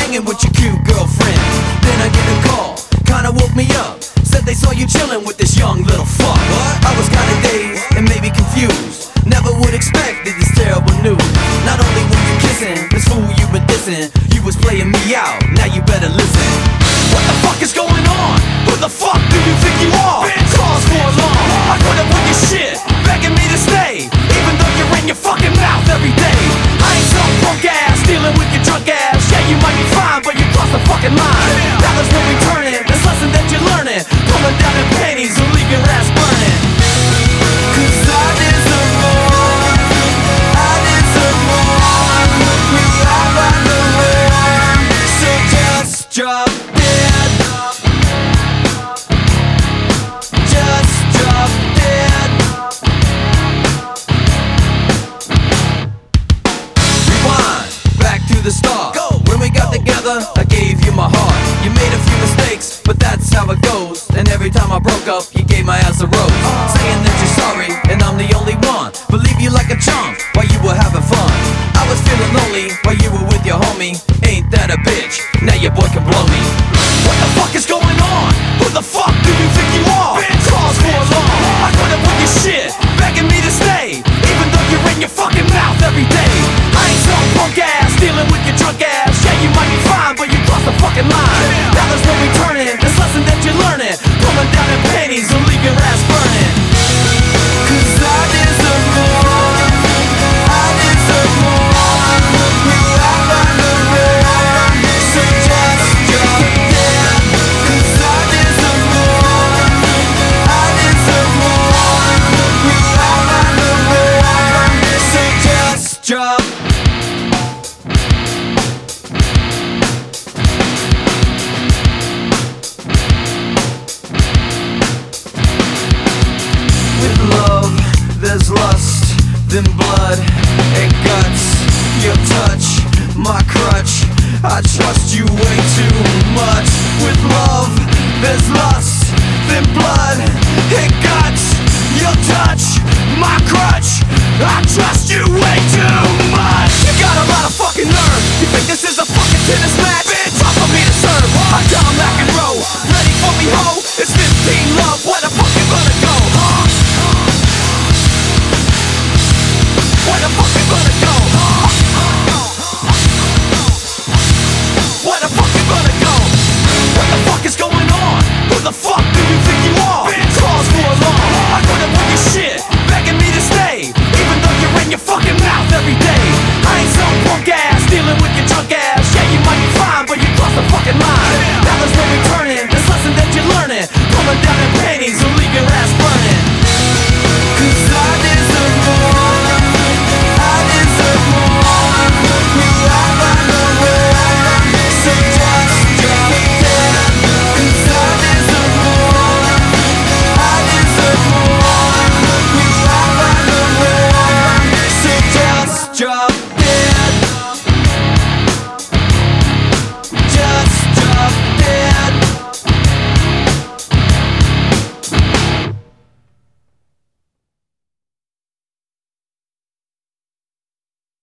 hanging with your cute girlfriend. Then I get a call, kinda woke me up. Said they saw you chilling with this young little fuck. What? I was kinda dazed and maybe confused. Never would expect this terrible news. Not only were you kissing this fool you been dissing, you was playing me out, now you better listen. What the fuck is going on? Who the fuck do you think you are? Cause for alarm, I put up with your shit, begging me to stay, even though you're in your fucking mouth every day. I ain't some punk ass, dealing with your drunk ass. Yeah, you might be fine, but you crossed the fucking line. Now there's no returning, this lesson that you're learning. Pulling down in panties will leave your ass burning. Cause I deserve more, I deserve more. We all run the war, so just drop dead. Just drop dead. Rewind, back to the start. When we got together, I gave you my heart. You made a few mistakes, but that's how it goes. And every time I broke up, you gave my ass a rose, saying that you're sorry, and I'm the only one. Believe you like a chump while you were having fun. I was feeling lonely while you were with your homie. Ain't that a bitch? Now your boy can blow me. What the fuck is going on? Who the fuck do you think you are? Cause for alarm, I put up with your shit, begging me to stay, even though you're in your fucking mouth every day. I ain't some punk ass, dealing with your drunk ass. Yeah, you might be fine, but you crossed the fucking line. Now there's no returning, this lesson that you're learning. Pulling down in panties will leave your ass burning. Cause I deserve more, I deserve more. We all run the war, so just drop dead. Cause I deserve more, I deserve more. We all run the war, so just drop. With love, there's lust, then blood and guts. Your touch, my crutch, I trust you way too much. With love, there's lust, then blood and guts.